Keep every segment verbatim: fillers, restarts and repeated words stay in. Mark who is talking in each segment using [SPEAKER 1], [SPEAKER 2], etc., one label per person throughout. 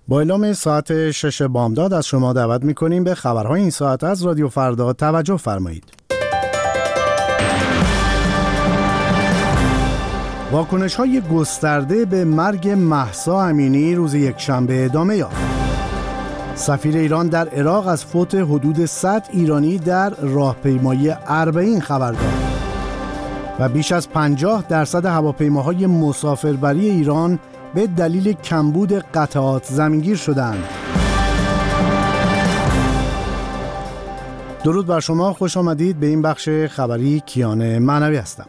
[SPEAKER 1] با اعلام ساعت شش بامداد از شما دعوت می‌کنیم به خبرهای این ساعت از رادیو فردا توجه فرمایید. واکنش‌های گسترده به مرگ مهسا امینی روز یکشنبه ادامه یافت. سفیر ایران در عراق از فوت حدود صد ایرانی در راهپیمایی اربعین خبر داد و بیش از پنجاه درصد هواپیماهای مسافربری ایران به دلیل کمبود قطعات زمینگیر شدند. درود بر شما، خوش آمدید به این بخش خبری. کیان معنوی هستم.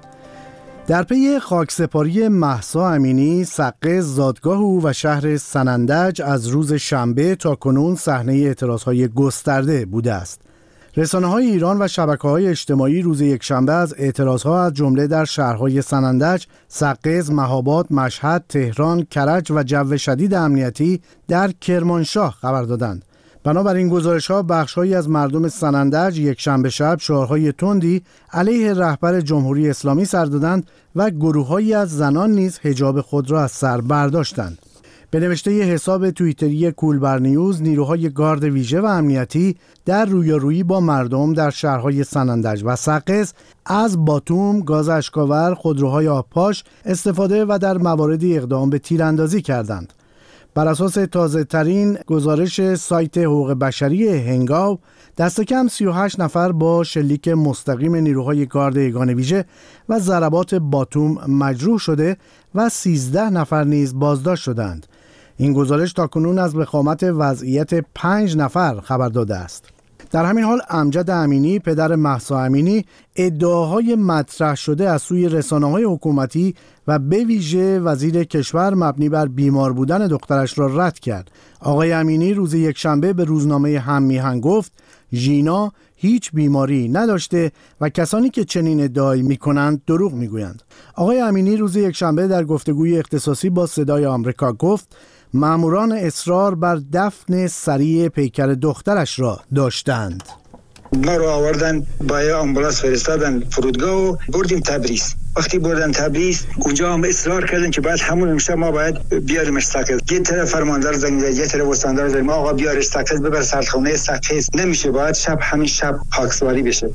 [SPEAKER 1] در پی خاکسپاری مهسا امینی، سقه زادگاه او و شهر سنندج از روز شنبه تا کنون صحنه اعتراضهای گسترده بوده است. رسانه‌های ایران و شبکه‌های اجتماعی روز یکشنبه از اعتراضها از جمله در شهرهای سنندج، سقز، مهاباد، مشهد، تهران، کرج و جو شدید امنیتی در کرمانشاه خبر دادند. بنابراین گزارش‌ها بخش‌هایی از مردم سنندج یکشنبه شب شعارهای تندی علیه رهبر جمهوری اسلامی سر دادند و گروه‌هایی از زنان نیز حجاب خود را از سر برداشتند. به نوشته حساب توییتری کولبر نیوز، نیروهای گارد ویژه و امنیتی در رویارویی با مردم در شهرهای سنندج و سقز از باتوم، گاز اشک‌آور، خودروهای آبپاش استفاده و در مواردی اقدام به تیراندازی کردند. بر اساس تازه ترین گزارش سایت حقوق بشری هنگاو، دست کم سی و هشت نفر با شلیک مستقیم نیروهای گارد یگان ویژه و ضربات باتوم مجروح شده و سیزده نفر نیز بازداشت شدند. این گزارش تاکنون از وخامت وضعیت پنج نفر خبر داده است. در همین حال امجد امینی، پدر مهسا امینی، ادعاهای مطرح شده از سوی رسانه‌های حکومتی و به ویژه وزیر کشور مبنی بر بیمار بودن دخترش را رد کرد. آقای امینی روز یکشنبه به روزنامه هم میهن گفت ژینا هیچ بیماری نداشته و کسانی که چنین ادعایی میکنند دروغ میگویند. آقای امینی روز یکشنبه در گفتگوی اختصاصی با صدای آمریکا گفت ماموران اصرار بر دفن سریع پیکر دخترش را داشتند.
[SPEAKER 2] ما رو آوردن با آمبولانس فرستادن فرودگاه و بردیم تبریز. وقتی بردن تبریز اونجا هم اصرار کردن که بعد همون امشب ما باید بیاریمش سقز. یه طرف فرماندار زنگ زد، یه طرف استاندار زنگ ما آقا بیارش سقز، ببر سردخانه سقز. نمیشه، باید شب همین شب خاکسپاری بشه.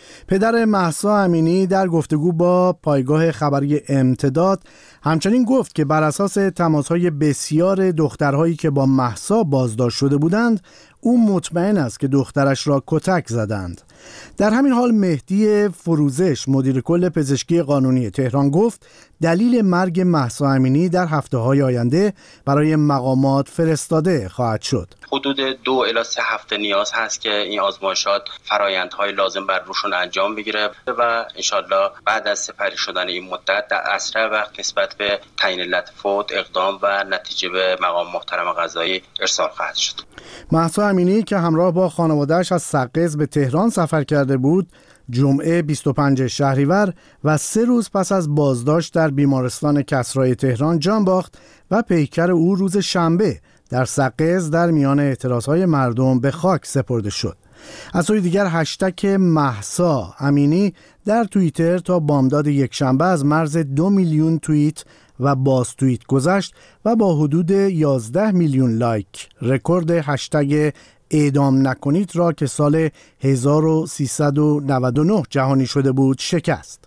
[SPEAKER 1] پدر مهسا امینی در گفتگو با پایگاه خبری امتداد همچنین گفت که بر اساس تماس‌های بسیار دخترهایی که با مهسا بازداشت شده بودند، او مطمئن است که دخترش را کتک زدند. در همین حال مهدی فروزش، مدیر کل پزشکی قانونی تهران، گفت دلیل مرگ مهسا امینی در هفته‌های آینده برای مقامات فرستاده خواهد شد.
[SPEAKER 3] حدود دو الی سه هفته نیاز هست که این آزمایشات فرایندهای لازم بر روشون انجام بگیره و انشالله بعد از سپری شدن این مدت در اسرع وقت نسبت به تعیین علت فوت اقدام و نتیجه به مقام محترم قضایی ارسال خواهد شد.
[SPEAKER 1] مهسا امینی که همراه با خانواده‌اش از سقز به تهران سفر کرده بود، جمعه بیست و پنجم شهریور و سه روز پس از بازداشت در بیمارستان کسرای تهران جان باخت و پیکر او روز شنبه در سقز در میان اعتراضهای مردم به خاک سپرده شد. از سوی دیگر هشتگ مهسا امینی در توییتر تا بامداد یکشنبه از مرز دو میلیون توییت و باز توییت گذشت و با حدود یازده میلیون لایک رکورد هشتگ اعدام نکنید را که سال هزار و سیصد و نود و نه جهانی شده بود شکست.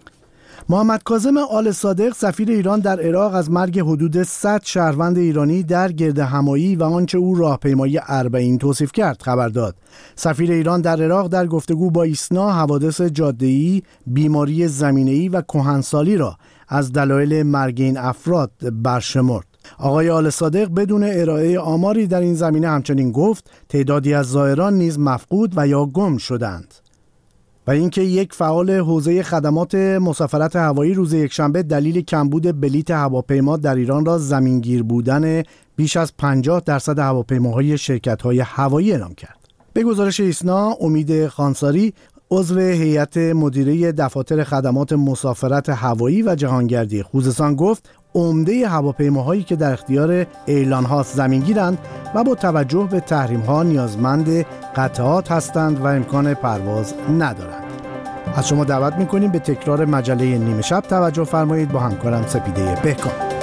[SPEAKER 1] محمد کاظم آل صادق، سفیر ایران در عراق، از مرگ حدود صد شهروند ایرانی در گردهمایی و آنچه او راهپیمایی اربعین توصیف کرد خبر داد. سفیر ایران در عراق در گفتگو با ایسنا حوادث جاده‌ای، بیماری زمینه‌ای و کهنسالی را از دلایل مرگ این افراد برشمرد. آقای آل صادق بدون ارائه آماری در این زمینه همچنین گفت تعدادی از زائران نیز مفقود و یا گم شدند. و اینکه یک فعال حوزه خدمات مسافرت هوایی روز یکشنبه دلیل کمبود بلیت هواپیما در ایران را زمینگیر بودن بیش از پنجاه درصد هواپیماهای شرکت‌های هوایی اعلام کرد. به گزارش ایسنا، امید خانساری، عضو هیئت مدیره دفاتر خدمات مسافرت هوایی و جهانگردی خوزستان گفت عمده هواپیماهایی که در اختیار اعلان هاست زمینگیرند و با توجه به تحریم ها نیازمند قطعات هستند و امکان پرواز ندارند. از شما دعوت میکنیم به تکرار مجله نیمه شب توجه فرمایید با همکارم سپیده بهکام.